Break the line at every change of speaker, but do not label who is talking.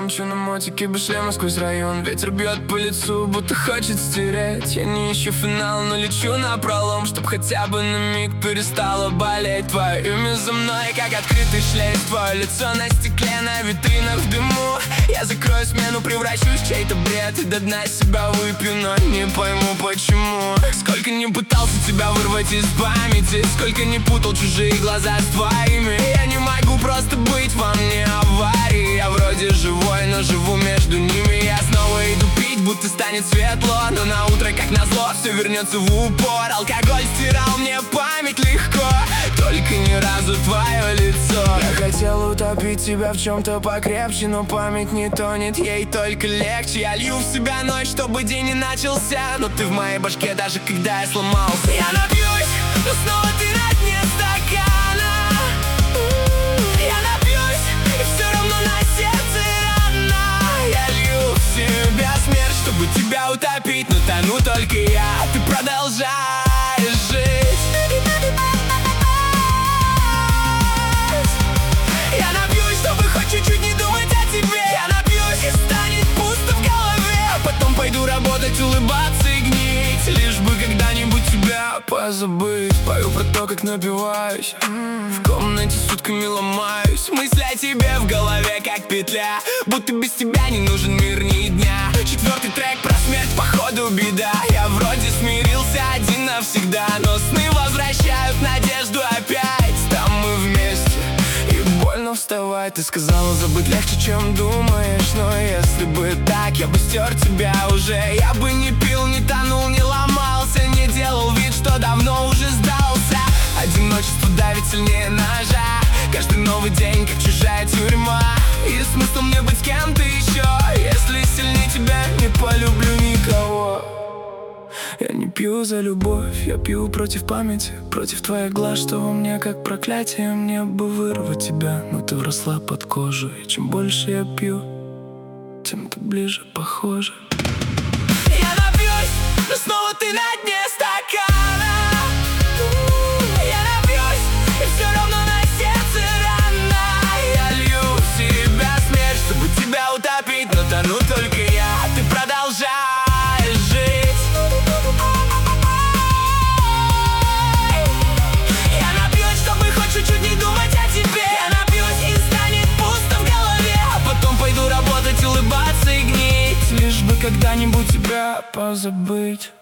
мчу на мотике без шлема сквозь район. Ветер бьет по лицу, будто хочет стереть. Я не ищу финал, но лечу напролом, чтоб хотя бы на миг перестало болеть. Твое имя за мной, как открытый шлейф. Твое лицо на стекле, на витринах в дыму. Я закрою смену, превращусь в чей-то бред и до дна себя выпью, но не пойму почему. Сколько не пытался тебя вырвать из памяти, сколько не путал чужие глаза с твоими. Я не могу просто быть во мне аварии. Я вроде живой, но живу между ними. Я снова иду пить, будто станет светло, но на утро, как назло, все вернется в упор. Алкоголь стирал мне память легко, только ни разу твое лицо. Я хотел утопить тебя в чем-то покрепче, но память не тонет, ей только легче. Я лью в себя ночь, чтобы день не начался, но ты в моей башке, даже когда я сломался. Я напьюсь, но снова ты на дне стакана. Я напьюсь, и все равно на сердце рана. Я лью в себя смерть, чтобы тебя утопить, но тону только я, ты продолжаешь жить. Я напьюсь, чтобы хоть чуть-чуть не думать о тебе. Я напьюсь, и станет пусто в голове, а потом пойду работать, улыбаться и гнить, лишь бы когда-нибудь тебя позабыть. Пою про то, как напиваюсь, в комнате сутками ломаюсь. Мысли о тебе в голове, как петля, будто без тебя не нужен мир ни дня. Четвертый трек про смерть, походу беда. Я вроде смирился один навсегда, но сны возвращают надежду опять. Там мы вместе, и больно вставать. Ты сказала, забыть легче, чем думаешь, но если бы так, я бы стер тебя уже. Я бы не пил, не тонул, не ломался, не делал вид, что давно уже сдался. Одиночество давит сильнее ножа, каждый новый день, как чужая тюрьма. И смысл мне быть с кем-то еще, если сильнее тебя не полюблю никого. Я не пью за любовь, я пью против памяти, против твоих глаз, что во мне как проклятие. Мне бы вырвать тебя, но ты вросла под кожу, и чем больше я пью, тем ты ближе похожа. Я напьюсь, но снова ты на дне стакана. Я напьюсь, и все равно на сердце рана. Я лью в себя смерть, чтобы тебя утопить, но тону только я, ты продолжаешь жить. Я напьюсь, чтобы хоть чуть-чуть не думать о тебе. Я напьюсь, и станет пусто в голове, а потом пойду работать, улыбаться и гнить, лишь бы когда-нибудь тебя позабыть.